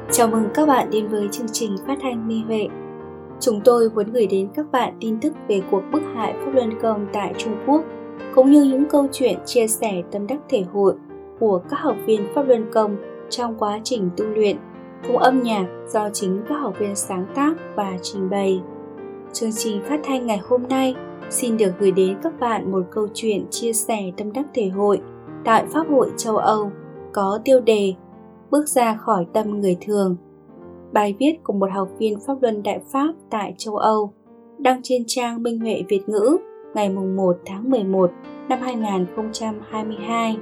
Chào mừng các bạn đến với chương trình phát thanh Mi Huệ. Chúng tôi muốn gửi đến các bạn tin tức về cuộc bức hại Pháp Luân Công tại Trung Quốc, cũng như những câu chuyện chia sẻ tâm đắc thể hội của các học viên Pháp Luân Công trong quá trình tu luyện, cùng âm nhạc do chính các học viên sáng tác và trình bày. Chương trình phát thanh ngày hôm nay xin được gửi đến các bạn một câu chuyện chia sẻ tâm đắc thể hội tại Pháp hội châu Âu có tiêu đề Bước ra khỏi tâm người thường. Bài viết của một học viên Pháp Luân Đại Pháp tại châu Âu, đăng trên trang Minh Huệ Việt ngữ ngày 1 tháng 11 năm 2022.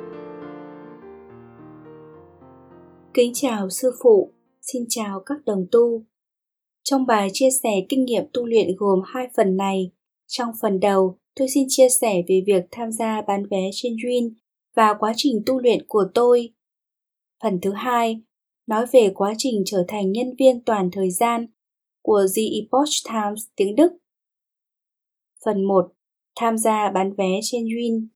Kính chào sư phụ, xin chào các đồng tu. Trong bài chia sẻ kinh nghiệm tu luyện gồm 2 phần này. Trong phần đầu, tôi xin chia sẻ về việc tham gia bán vé trên Duyên và quá trình tu luyện của tôi. Phần thứ 2, nói về quá trình trở thành nhân viên toàn thời gian của The Epoch Times tiếng Đức. Phần 1, tham gia bán vé trên Duyên.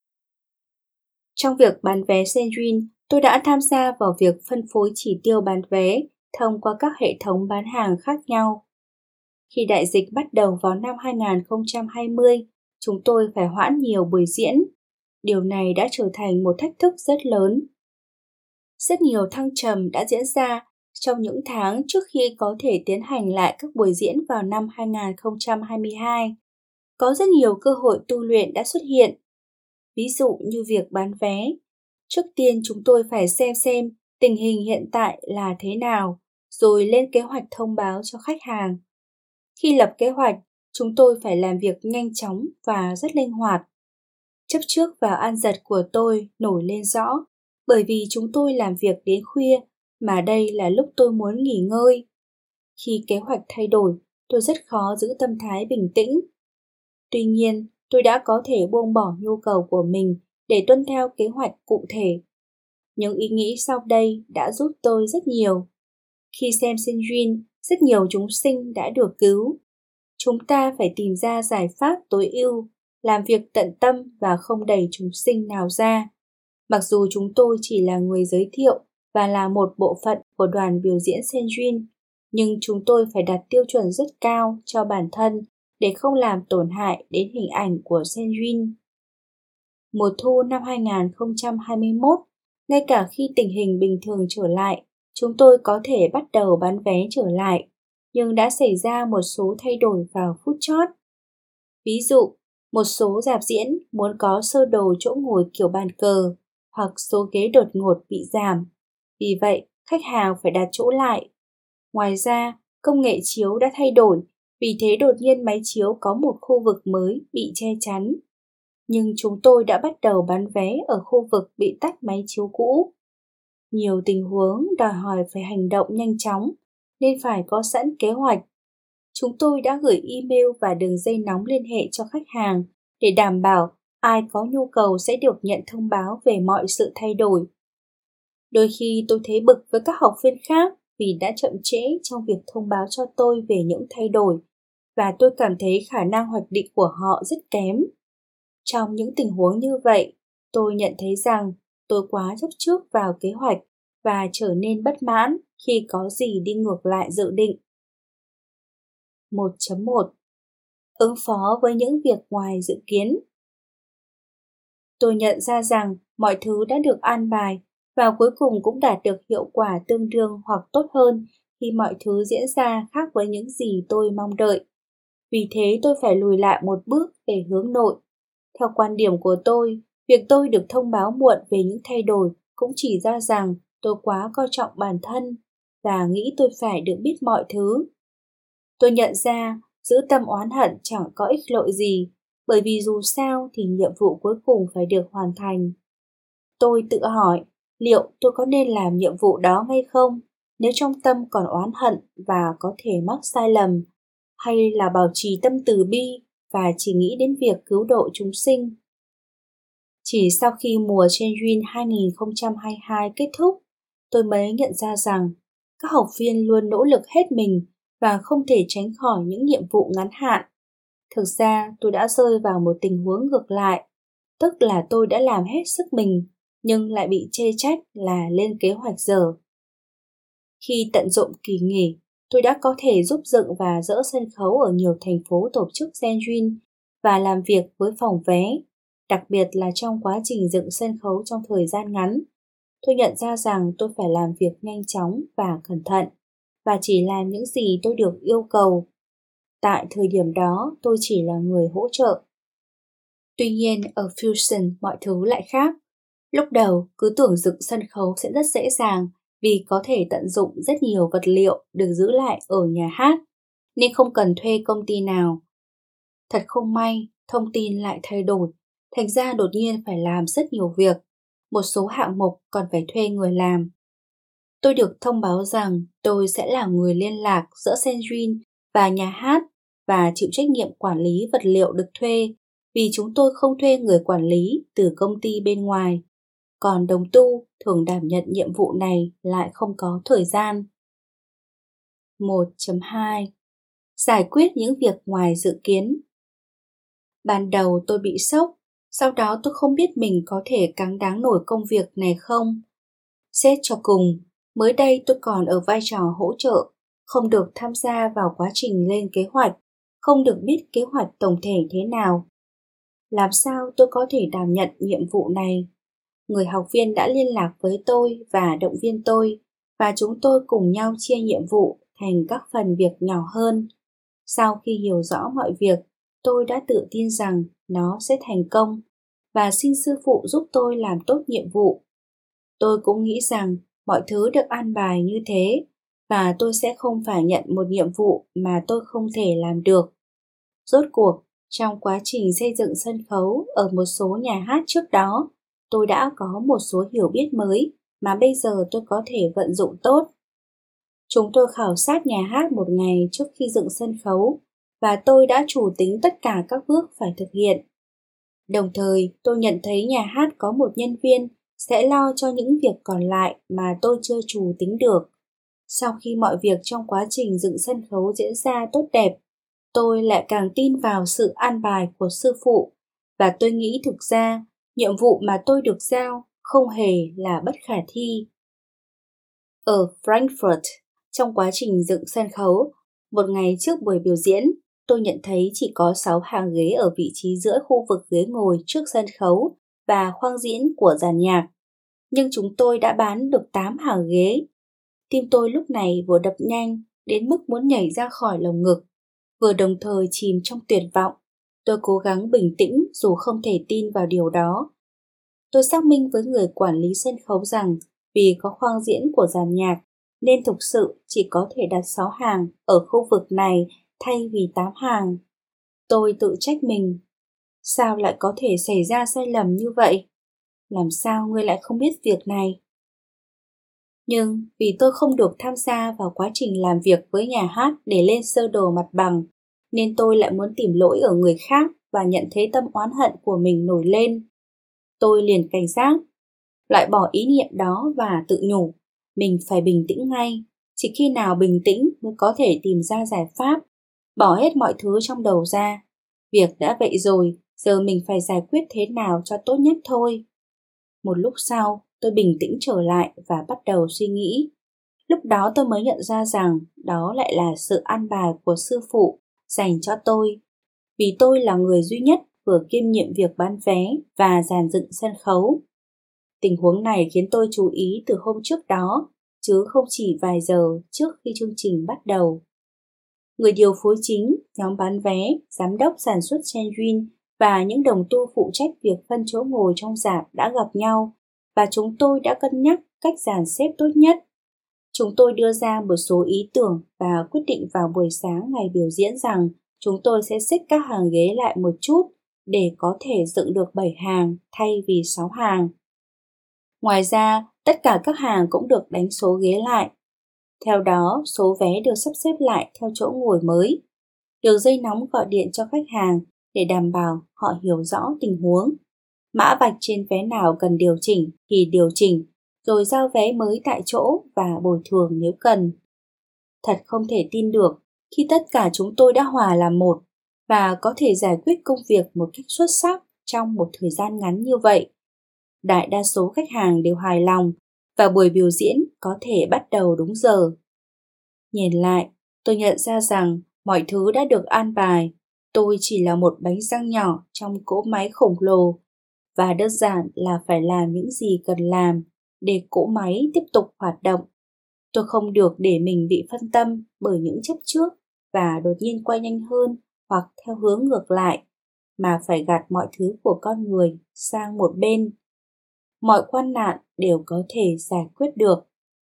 Trong việc bán vé trên Duyên, tôi đã tham gia vào việc phân phối chỉ tiêu bán vé thông qua các hệ thống bán hàng khác nhau. Khi đại dịch bắt đầu vào năm 2020, chúng tôi phải hoãn nhiều buổi diễn. Điều này đã trở thành một thách thức rất lớn. Rất nhiều thăng trầm đã diễn ra trong những tháng trước khi có thể tiến hành lại các buổi diễn vào năm 2022. Có rất nhiều cơ hội tu luyện đã xuất hiện. Ví dụ như việc bán vé. Trước tiên chúng tôi phải xem tình hình hiện tại là thế nào, rồi lên kế hoạch thông báo cho khách hàng. Khi lập kế hoạch, chúng tôi phải làm việc nhanh chóng và rất linh hoạt. Chấp trước vào ăn giật của tôi nổi lên rõ, bởi vì chúng tôi làm việc đến khuya, mà đây là lúc tôi muốn nghỉ ngơi. Khi kế hoạch thay đổi, tôi rất khó giữ tâm thái bình tĩnh. Tuy nhiên, tôi đã có thể buông bỏ nhu cầu của mình để tuân theo kế hoạch cụ thể. Những ý nghĩ sau đây đã giúp tôi rất nhiều. Khi xem sinh duyên, rất nhiều chúng sinh đã được cứu. Chúng ta phải tìm ra giải pháp tối ưu, làm việc tận tâm và không đẩy chúng sinh nào ra. Mặc dù chúng tôi chỉ là người giới thiệu và là một bộ phận của đoàn biểu diễn Sen Duyên, nhưng chúng tôi phải đặt tiêu chuẩn rất cao cho bản thân để không làm tổn hại đến hình ảnh của Sen Duyên. Mùa thu năm 2021, ngay cả khi tình hình bình thường trở lại, chúng tôi có thể bắt đầu bán vé trở lại, nhưng đã xảy ra một số thay đổi vào phút chót. Ví dụ, một số rạp diễn muốn có sơ đồ chỗ ngồi kiểu bàn cờ, hoặc số ghế đột ngột bị giảm. Vì vậy, khách hàng phải đặt chỗ lại. Ngoài ra, công nghệ chiếu đã thay đổi, vì thế đột nhiên máy chiếu có một khu vực mới bị che chắn. Nhưng chúng tôi đã bắt đầu bán vé ở khu vực bị tách máy chiếu cũ. Nhiều tình huống đòi hỏi phải hành động nhanh chóng, nên phải có sẵn kế hoạch. Chúng tôi đã gửi email và đường dây nóng liên hệ cho khách hàng để đảm bảo ai có nhu cầu sẽ được nhận thông báo về mọi sự thay đổi. Đôi khi tôi thấy bực với các học viên khác vì đã chậm trễ trong việc thông báo cho tôi về những thay đổi, và tôi cảm thấy khả năng hoạch định của họ rất kém. Trong những tình huống như vậy, tôi nhận thấy rằng tôi quá chấp trước vào kế hoạch và trở nên bất mãn khi có gì đi ngược lại dự định. 1.1 Ứng phó với những việc ngoài dự kiến. Tôi nhận ra rằng mọi thứ đã được an bài và cuối cùng cũng đạt được hiệu quả tương đương hoặc tốt hơn khi mọi thứ diễn ra khác với những gì tôi mong đợi. Vì thế tôi phải lùi lại một bước để hướng nội. Theo quan điểm của tôi, việc tôi được thông báo muộn về những thay đổi cũng chỉ ra rằng tôi quá coi trọng bản thân và nghĩ tôi phải được biết mọi thứ. Tôi nhận ra giữ tâm oán hận chẳng có ích lợi gì, bởi vì dù sao thì nhiệm vụ cuối cùng phải được hoàn thành. Tôi tự hỏi liệu tôi có nên làm nhiệm vụ đó hay không nếu trong tâm còn oán hận và có thể mắc sai lầm, hay là bảo trì tâm từ bi và chỉ nghĩ đến việc cứu độ chúng sinh. Chỉ sau khi mùa Chen Yun 2022 kết thúc, tôi mới nhận ra rằng các học viên luôn nỗ lực hết mình và không thể tránh khỏi những nhiệm vụ ngắn hạn. Thực ra tôi đã rơi vào một tình huống ngược lại, tức là tôi đã làm hết sức mình nhưng lại bị chê trách là lên kế hoạch dở. Khi tận dụng kỳ nghỉ, tôi đã có thể giúp dựng và dỡ sân khấu ở nhiều thành phố tổ chức Senjin và làm việc với phòng vé, đặc biệt là trong quá trình dựng sân khấu trong thời gian ngắn. Tôi nhận ra rằng tôi phải làm việc nhanh chóng và cẩn thận, và chỉ làm những gì tôi được yêu cầu. Tại thời điểm đó, tôi chỉ là người hỗ trợ. Tuy nhiên, ở Fusion mọi thứ lại khác. Lúc đầu, cứ tưởng dựng sân khấu sẽ rất dễ dàng vì có thể tận dụng rất nhiều vật liệu được giữ lại ở nhà hát, nên không cần thuê công ty nào. Thật không may, thông tin lại thay đổi, thành ra đột nhiên phải làm rất nhiều việc. Một số hạng mục còn phải thuê người làm. Tôi được thông báo rằng tôi sẽ là người liên lạc giữa Senjin và nhà hát và chịu trách nhiệm quản lý vật liệu được thuê, vì chúng tôi không thuê người quản lý từ công ty bên ngoài. Còn đồng tu thường đảm nhận nhiệm vụ này lại không có thời gian. 1.2 Giải quyết những việc ngoài dự kiến. Ban đầu tôi bị sốc, sau đó tôi không biết mình có thể cáng đáng nổi công việc này không. Xét cho cùng, mới đây tôi còn ở vai trò hỗ trợ, không được tham gia vào quá trình lên kế hoạch, không được biết kế hoạch tổng thể thế nào. Làm sao tôi có thể đảm nhận nhiệm vụ này? Người học viên đã liên lạc với tôi và động viên tôi, và chúng tôi cùng nhau chia nhiệm vụ thành các phần việc nhỏ hơn. Sau khi hiểu rõ mọi việc, tôi đã tự tin rằng nó sẽ thành công và xin sư phụ giúp tôi làm tốt nhiệm vụ. Tôi cũng nghĩ rằng mọi thứ được an bài như thế và tôi sẽ không phải nhận một nhiệm vụ mà tôi không thể làm được. Rốt cuộc, trong quá trình xây dựng sân khấu ở một số nhà hát trước đó, tôi đã có một số hiểu biết mới mà bây giờ tôi có thể vận dụng tốt. Chúng tôi khảo sát nhà hát một ngày trước khi dựng sân khấu và tôi đã chủ tính tất cả các bước phải thực hiện. Đồng thời, tôi nhận thấy nhà hát có một nhân viên sẽ lo cho những việc còn lại mà tôi chưa chủ tính được. Sau khi mọi việc trong quá trình dựng sân khấu diễn ra tốt đẹp, tôi lại càng tin vào sự an bài của sư phụ, và tôi nghĩ thực ra nhiệm vụ mà tôi được giao không hề là bất khả thi. Ở Frankfurt, trong quá trình dựng sân khấu, một ngày trước buổi biểu diễn, tôi nhận thấy chỉ có 6 hàng ghế ở vị trí giữa khu vực ghế ngồi trước sân khấu và khoang diễn của dàn nhạc. Nhưng chúng tôi đã bán được 8 hàng ghế. Tim tôi lúc này vừa đập nhanh đến mức muốn nhảy ra khỏi lồng ngực, vừa đồng thời chìm trong tuyệt vọng. Tôi cố gắng bình tĩnh dù không thể tin vào điều đó. Tôi xác minh với người quản lý sân khấu rằng vì có khoang diễn của dàn nhạc nên thực sự chỉ có thể đặt 6 hàng ở khu vực này thay vì 8 hàng. Tôi tự trách mình. Sao lại có thể xảy ra sai lầm như vậy? Làm sao ngươi lại không biết việc này? Nhưng vì tôi không được tham gia vào quá trình làm việc với nhà hát để lên sơ đồ mặt bằng, nên tôi lại muốn tìm lỗi ở người khác và nhận thấy tâm oán hận của mình nổi lên. Tôi liền cảnh giác, loại bỏ ý niệm đó và tự nhủ, mình phải bình tĩnh ngay, chỉ khi nào bình tĩnh mới có thể tìm ra giải pháp, bỏ hết mọi thứ trong đầu ra. Việc đã vậy rồi, giờ mình phải giải quyết thế nào cho tốt nhất thôi. Một lúc sau, tôi bình tĩnh trở lại và bắt đầu suy nghĩ. Lúc đó tôi mới nhận ra rằng đó lại là sự an bài của sư phụ dành cho tôi, vì tôi là người duy nhất vừa kiêm nhiệm việc bán vé và dàn dựng sân khấu. Tình huống này khiến tôi chú ý từ hôm trước đó, chứ không chỉ vài giờ trước khi chương trình bắt đầu. Người điều phối chính, nhóm bán vé, giám đốc sản xuất Senjin và những đồng tu phụ trách việc phân chỗ ngồi trong rạp đã gặp nhau, và chúng tôi đã cân nhắc cách dàn xếp tốt nhất. Chúng tôi đưa ra một số ý tưởng và quyết định vào buổi sáng ngày biểu diễn rằng chúng tôi sẽ xích các hàng ghế lại một chút để có thể dựng được 7 hàng thay vì 6 hàng. Ngoài ra, tất cả các hàng cũng được đánh số ghế lại. Theo đó, số vé được sắp xếp lại theo chỗ ngồi mới. Đường dây nóng gọi điện cho khách hàng để đảm bảo họ hiểu rõ tình huống. Mã vạch trên vé nào cần điều chỉnh thì điều chỉnh, rồi giao vé mới tại chỗ và bồi thường nếu cần. Thật không thể tin được khi tất cả chúng tôi đã hòa làm một và có thể giải quyết công việc một cách xuất sắc trong một thời gian ngắn như vậy. Đại đa số khách hàng đều hài lòng và buổi biểu diễn có thể bắt đầu đúng giờ. Nhìn lại, tôi nhận ra rằng mọi thứ đã được an bài. Tôi chỉ là một bánh răng nhỏ trong cỗ máy khổng lồ, và đơn giản là phải làm những gì cần làm để cỗ máy tiếp tục hoạt động. Tôi không được để mình bị phân tâm bởi những chấp trước và đột nhiên quay nhanh hơn hoặc theo hướng ngược lại, mà phải gạt mọi thứ của con người sang một bên. Mọi quan nạn đều có thể giải quyết được.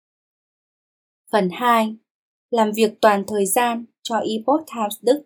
Phần 2. Làm việc toàn thời gian cho Epoch Times Đức.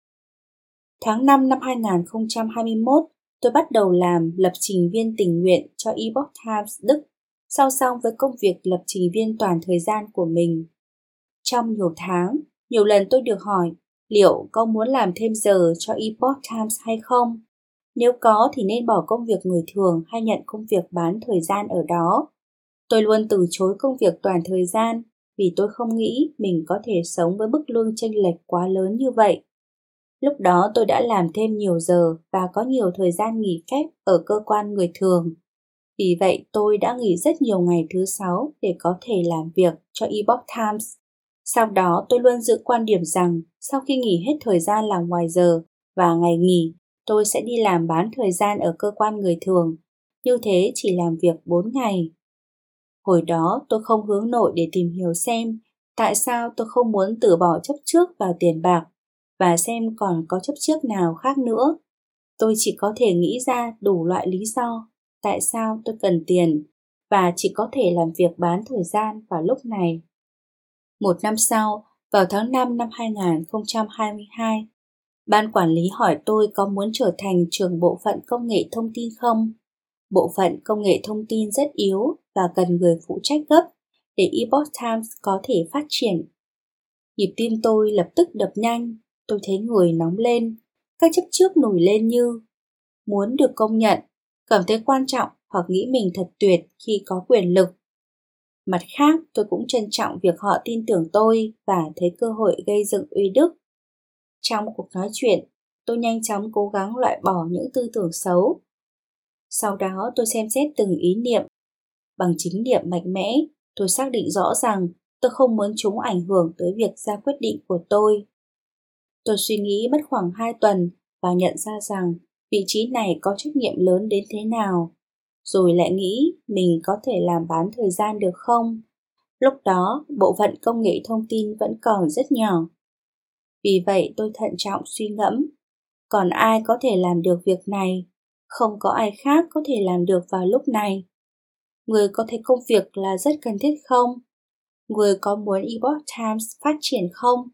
Tháng 5 năm 2021, tôi bắt đầu làm lập trình viên tình nguyện cho Epoch Times Đức, song song với công việc lập trình viên toàn thời gian của mình. Trong nhiều tháng, nhiều lần tôi được hỏi liệu có muốn làm thêm giờ cho Epoch Times hay không? Nếu có thì nên bỏ công việc người thường hay nhận công việc bán thời gian ở đó. Tôi luôn từ chối công việc toàn thời gian vì tôi không nghĩ mình có thể sống với mức lương chênh lệch quá lớn như vậy. Lúc đó tôi đã làm thêm nhiều giờ và có nhiều thời gian nghỉ phép ở cơ quan người thường. Vì vậy tôi đã nghỉ rất nhiều ngày thứ Sáu để có thể làm việc cho Epoch Times. Sau đó tôi luôn giữ quan điểm rằng sau khi nghỉ hết thời gian làm ngoài giờ và ngày nghỉ, tôi sẽ đi làm bán thời gian ở cơ quan người thường. Như thế chỉ làm việc 4 ngày. Hồi đó tôi không hướng nội để tìm hiểu xem tại sao tôi không muốn từ bỏ chấp trước vào tiền bạc và xem còn có chấp trước nào khác nữa. Tôi chỉ có thể nghĩ ra đủ loại lý do tại sao tôi cần tiền và chỉ có thể làm việc bán thời gian vào lúc này. Một năm sau, vào tháng 5 năm 2022, ban quản lý hỏi tôi có muốn trở thành trưởng bộ phận công nghệ thông tin không. Bộ phận công nghệ thông tin rất yếu và cần người phụ trách gấp để Epoch Times có thể phát triển. Nhịp tim tôi lập tức đập nhanh, tôi thấy người nóng lên, các chấp trước nổi lên như muốn được công nhận, cảm thấy quan trọng hoặc nghĩ mình thật tuyệt khi có quyền lực. Mặt khác, tôi cũng trân trọng việc họ tin tưởng tôi và thấy cơ hội gây dựng uy đức. Trong cuộc nói chuyện, tôi nhanh chóng cố gắng loại bỏ những tư tưởng xấu. Sau đó tôi xem xét từng ý niệm. Bằng chính niệm mạnh mẽ, tôi xác định rõ rằng tôi không muốn chúng ảnh hưởng tới việc ra quyết định của tôi. Tôi suy nghĩ mất khoảng 2 tuần và nhận ra rằng vị trí này có trách nhiệm lớn đến thế nào. Rồi lại nghĩ mình có thể làm bán thời gian được không? Lúc đó, bộ phận công nghệ thông tin vẫn còn rất nhỏ. Vì vậy tôi thận trọng suy ngẫm. Còn ai có thể làm được việc này? Không có ai khác có thể làm được vào lúc này. Người có thấy công việc là rất cần thiết không? Người có muốn Epoch Times phát triển không?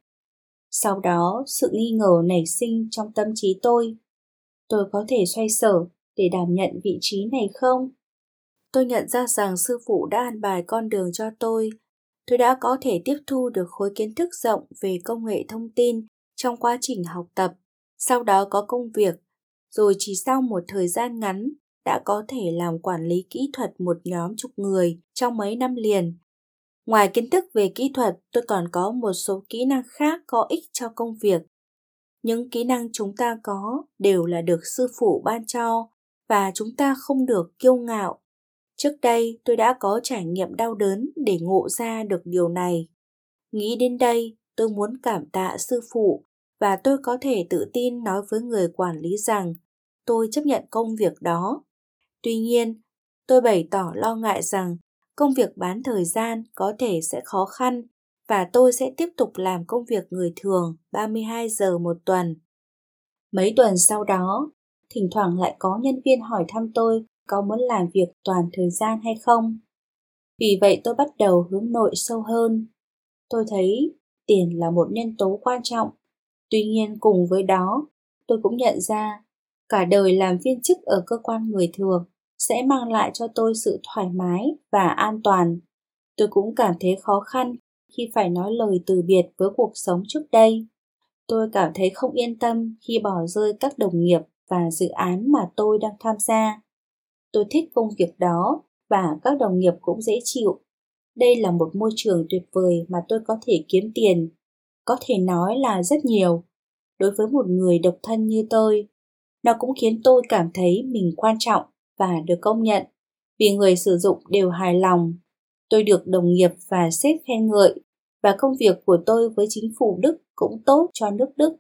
Sau đó, sự nghi ngờ nảy sinh trong tâm trí tôi. Tôi có thể xoay sở để đảm nhận vị trí này không? Tôi nhận ra rằng sư phụ đã an bài con đường cho tôi. Tôi đã có thể tiếp thu được khối kiến thức rộng về công nghệ thông tin trong quá trình học tập, sau đó có công việc, rồi chỉ sau một thời gian ngắn đã có thể làm quản lý kỹ thuật một nhóm chục người trong mấy năm liền. Ngoài kiến thức về kỹ thuật, tôi còn có một số kỹ năng khác có ích cho công việc. Những kỹ năng chúng ta có đều là được sư phụ ban cho và chúng ta không được kiêu ngạo. Trước đây tôi đã có trải nghiệm đau đớn để ngộ ra được điều này. Nghĩ đến đây, tôi muốn cảm tạ sư phụ và tôi có thể tự tin nói với người quản lý rằng tôi chấp nhận công việc đó. Tuy nhiên, tôi bày tỏ lo ngại rằng công việc bán thời gian có thể sẽ khó khăn và tôi sẽ tiếp tục làm công việc người thường 32 giờ một tuần. Mấy tuần sau đó, thỉnh thoảng lại có nhân viên hỏi thăm tôi có muốn làm việc toàn thời gian hay không. Vì vậy tôi bắt đầu hướng nội sâu hơn. Tôi thấy tiền là một nhân tố quan trọng. Tuy nhiên cùng với đó, tôi cũng nhận ra cả đời làm viên chức ở cơ quan người thường sẽ mang lại cho tôi sự thoải mái và an toàn. Tôi cũng cảm thấy khó khăn khi phải nói lời từ biệt với cuộc sống trước đây. Tôi cảm thấy không yên tâm khi bỏ rơi các đồng nghiệp và dự án mà tôi đang tham gia. Tôi thích công việc đó và các đồng nghiệp cũng dễ chịu. Đây là một môi trường tuyệt vời mà tôi có thể kiếm tiền. Có thể nói là rất nhiều. Đối với một người độc thân như tôi, nó cũng khiến tôi cảm thấy mình quan trọng và được công nhận vì người sử dụng đều hài lòng. Tôi được đồng nghiệp và sếp khen ngợi và công việc của tôi với chính phủ Đức cũng tốt cho nước Đức.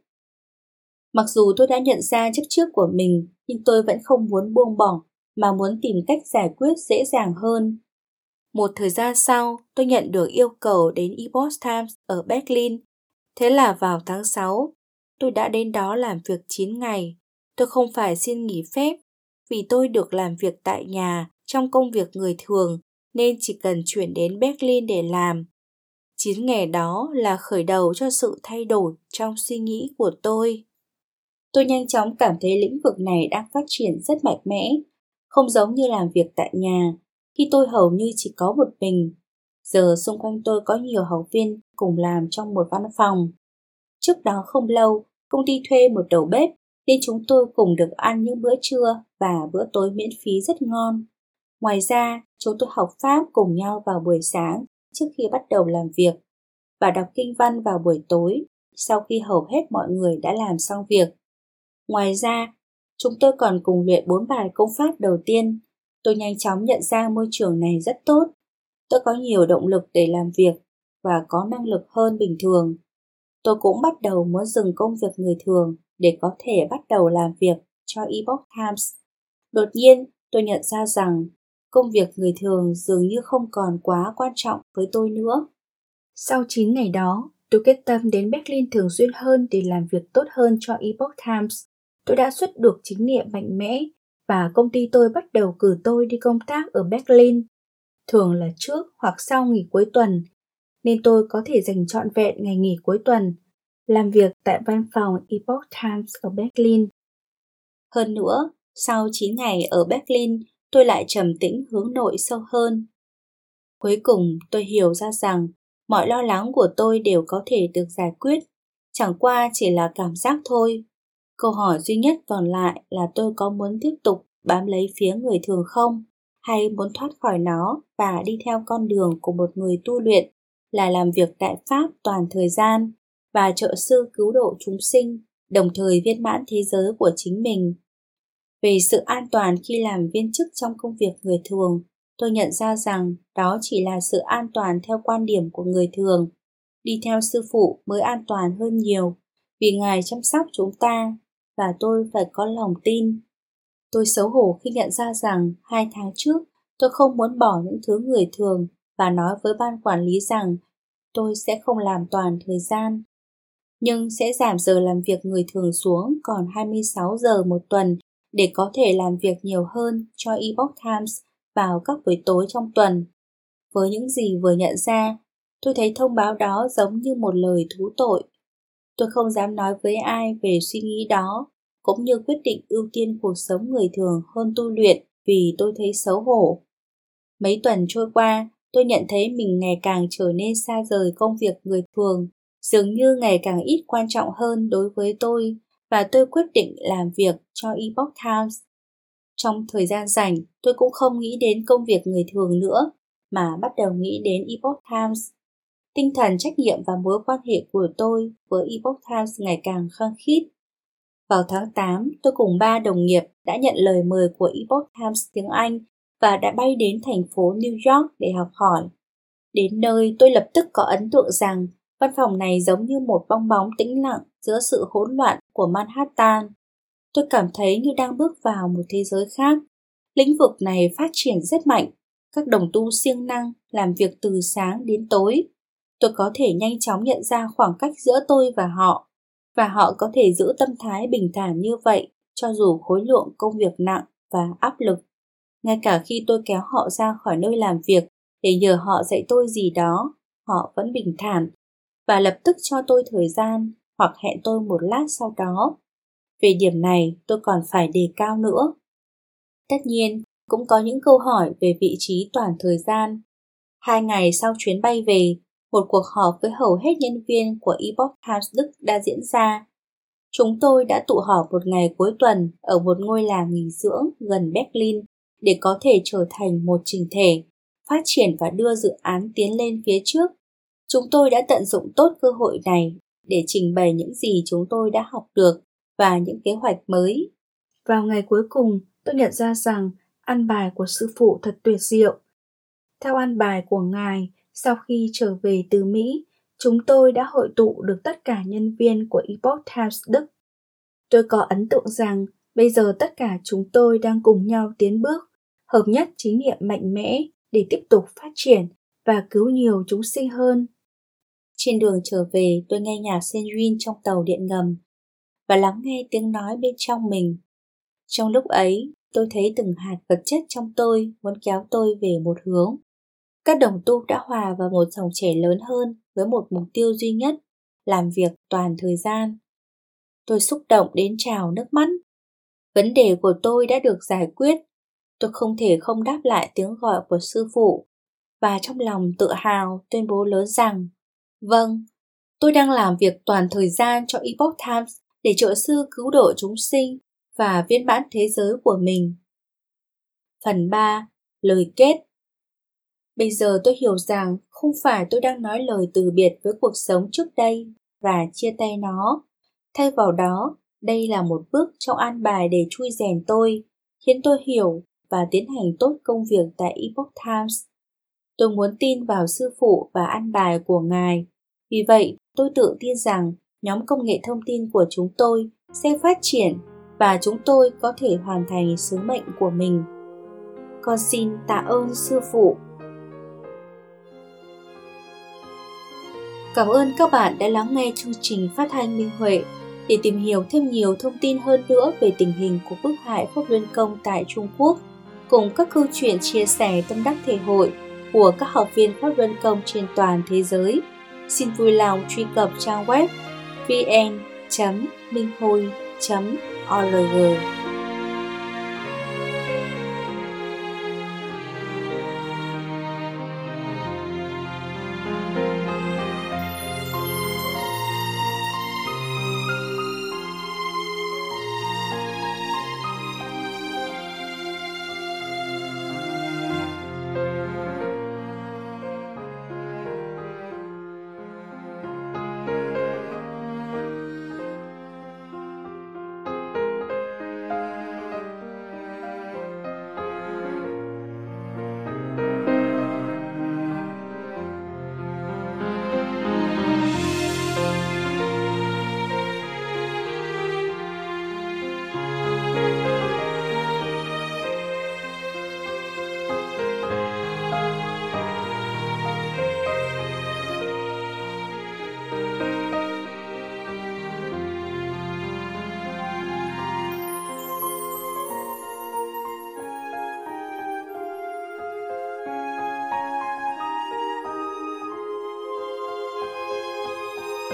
Mặc dù tôi đã nhận ra chấp trước của mình, nhưng tôi vẫn không muốn buông bỏ, mà muốn tìm cách giải quyết dễ dàng hơn. Một thời gian sau, tôi nhận được yêu cầu đến Epoch Times ở Berlin. Thế là vào tháng 6, tôi đã đến đó làm việc 9 ngày. Tôi không phải xin nghỉ phép, vì tôi được làm việc tại nhà trong công việc người thường, nên chỉ cần chuyển đến Berlin để làm. 9 ngày đó là khởi đầu cho sự thay đổi trong suy nghĩ của tôi. Tôi nhanh chóng cảm thấy lĩnh vực này đang phát triển rất mạnh mẽ, không giống như làm việc tại nhà, khi tôi hầu như chỉ có một mình. Giờ xung quanh tôi có nhiều học viên cùng làm trong một văn phòng. Trước đó không lâu, công ty thuê một đầu bếp, nên chúng tôi cùng được ăn những bữa trưa và bữa tối miễn phí rất ngon. Ngoài ra, chúng tôi học Pháp cùng nhau vào buổi sáng trước khi bắt đầu làm việc và đọc kinh văn vào buổi tối sau khi hầu hết mọi người đã làm xong việc. Ngoài ra, chúng tôi còn cùng luyện 4 bài công pháp đầu tiên. Tôi nhanh chóng nhận ra môi trường này rất tốt. Tôi có nhiều động lực để làm việc và có năng lực hơn bình thường. Tôi cũng bắt đầu muốn dừng công việc người thường để có thể bắt đầu làm việc cho Epoch Times. Đột nhiên, tôi nhận ra rằng công việc người thường dường như không còn quá quan trọng với tôi nữa. Sau 9 ngày đó, tôi quyết tâm đến Berlin thường xuyên hơn để làm việc tốt hơn cho Epoch Times. Tôi đã xuất được chính nghiệm mạnh mẽ và công ty tôi bắt đầu cử tôi đi công tác ở Berlin, thường là trước hoặc sau nghỉ cuối tuần, nên tôi có thể dành trọn vẹn ngày nghỉ cuối tuần, làm việc tại văn phòng Epoch Times ở Berlin. Hơn nữa, sau 9 ngày ở Berlin, tôi lại trầm tĩnh hướng nội sâu hơn. Cuối cùng, tôi hiểu ra rằng mọi lo lắng của tôi đều có thể được giải quyết, chẳng qua chỉ là cảm giác thôi. Câu hỏi duy nhất còn lại là tôi có muốn tiếp tục bám lấy phía người thường không, hay muốn thoát khỏi nó và đi theo con đường của một người tu luyện là làm việc tại Pháp toàn thời gian và trợ sư cứu độ chúng sinh, đồng thời viên mãn thế giới của chính mình. Về sự an toàn khi làm viên chức trong công việc người thường, tôi nhận ra rằng đó chỉ là sự an toàn theo quan điểm của người thường. Đi theo sư phụ mới an toàn hơn nhiều, vì Ngài chăm sóc chúng ta, và tôi phải có lòng tin. Tôi xấu hổ khi nhận ra rằng 2 tháng trước tôi không muốn bỏ những thứ người thường và nói với ban quản lý rằng tôi sẽ không làm toàn thời gian, nhưng sẽ giảm giờ làm việc người thường xuống còn 26 giờ một tuần để có thể làm việc nhiều hơn cho Epoch Times vào các buổi tối trong tuần. Với những gì vừa nhận ra, tôi thấy thông báo đó giống như một lời thú tội. Tôi không dám nói với ai về suy nghĩ đó, cũng như quyết định ưu tiên cuộc sống người thường hơn tu luyện vì tôi thấy xấu hổ. Mấy tuần trôi qua, tôi nhận thấy mình ngày càng trở nên xa rời công việc người thường, dường như ngày càng ít quan trọng hơn đối với tôi, và tôi quyết định làm việc cho Epoch Times. Trong thời gian rảnh, tôi cũng không nghĩ đến công việc người thường nữa, mà bắt đầu nghĩ đến Epoch Times. Tinh thần trách nhiệm và mối quan hệ của tôi với Epoch Times ngày càng khăng khít. Vào tháng 8, tôi cùng 3 đồng nghiệp đã nhận lời mời của Epoch Times tiếng Anh và đã bay đến thành phố New York để học hỏi. Đến nơi, tôi lập tức có ấn tượng rằng văn phòng này giống như một bong bóng tĩnh lặng giữa sự hỗn loạn của Manhattan. Tôi cảm thấy như đang bước vào một thế giới khác. Lĩnh vực này phát triển rất mạnh. Các đồng tu siêng năng làm việc từ sáng đến tối. Tôi có thể nhanh chóng nhận ra khoảng cách giữa tôi và họ có thể giữ tâm thái bình thản như vậy cho dù khối lượng công việc nặng và áp lực. Ngay cả khi tôi kéo họ ra khỏi nơi làm việc để nhờ họ dạy tôi gì đó, họ vẫn bình thản và lập tức cho tôi thời gian hoặc hẹn tôi một lát sau đó. Về điểm này tôi còn phải đề cao nữa. Tất nhiên, cũng có những câu hỏi về vị trí toàn thời gian. 2 ngày sau chuyến bay về, một cuộc họp với hầu hết nhân viên của Epoch Times Đức đã diễn ra. Chúng tôi đã tụ họp một ngày cuối tuần ở một ngôi làng nghỉ dưỡng gần Berlin để có thể trở thành một chỉnh thể, phát triển và đưa dự án tiến lên phía trước. Chúng tôi đã tận dụng tốt cơ hội này để trình bày những gì chúng tôi đã học được và những kế hoạch mới. Vào ngày cuối cùng, tôi nhận ra rằng ăn bài của sư phụ thật tuyệt diệu. Theo ăn bài của Ngài, sau khi trở về từ Mỹ, Chúng tôi đã hội tụ được tất cả nhân viên của Epoch Times Đức. Tôi có ấn tượng rằng bây giờ tất cả chúng tôi đang cùng nhau tiến bước, hợp nhất chính niệm mạnh mẽ để tiếp tục phát triển và cứu nhiều chúng sinh hơn. Trên đường trở về, tôi nghe nhạc Senrin trong tàu điện ngầm và lắng nghe tiếng nói bên trong mình. Trong lúc ấy, tôi thấy từng hạt vật chất trong tôi muốn kéo tôi về một hướng. Các đồng tu đã hòa vào một dòng chảy lớn hơn với một mục tiêu duy nhất, làm việc toàn thời gian. Tôi xúc động đến trào nước mắt. Vấn đề của tôi đã được giải quyết. Tôi không thể không đáp lại tiếng gọi của sư phụ, và trong lòng tự hào tuyên bố lớn rằng, vâng, tôi đang làm việc toàn thời gian cho Epoch Times để trợ sư cứu độ chúng sinh và viên mãn thế giới của mình. Phần 3. Lời kết. Bây giờ tôi hiểu rằng không phải tôi đang nói lời từ biệt với cuộc sống trước đây và chia tay nó. Thay vào đó, đây là một bước trong an bài để chui rèn tôi, khiến tôi hiểu và tiến hành tốt công việc tại Epoch Times. Tôi muốn tin vào sư phụ và an bài của Ngài. Vì vậy, tôi tự tin rằng nhóm công nghệ thông tin của chúng tôi sẽ phát triển và chúng tôi có thể hoàn thành sứ mệnh của mình. Con xin tạ ơn sư phụ. Cảm ơn các bạn đã lắng nghe chương trình phát thanh Minh Huệ. Để tìm hiểu thêm nhiều thông tin hơn nữa về tình hình của bức hại Pháp Luân Công tại Trung Quốc, cùng các câu chuyện chia sẻ tâm đắc thể hội của các học viên Pháp Luân Công trên toàn thế giới, xin vui lòng truy cập trang web vn.minhui.org.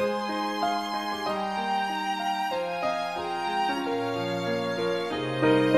Thank you.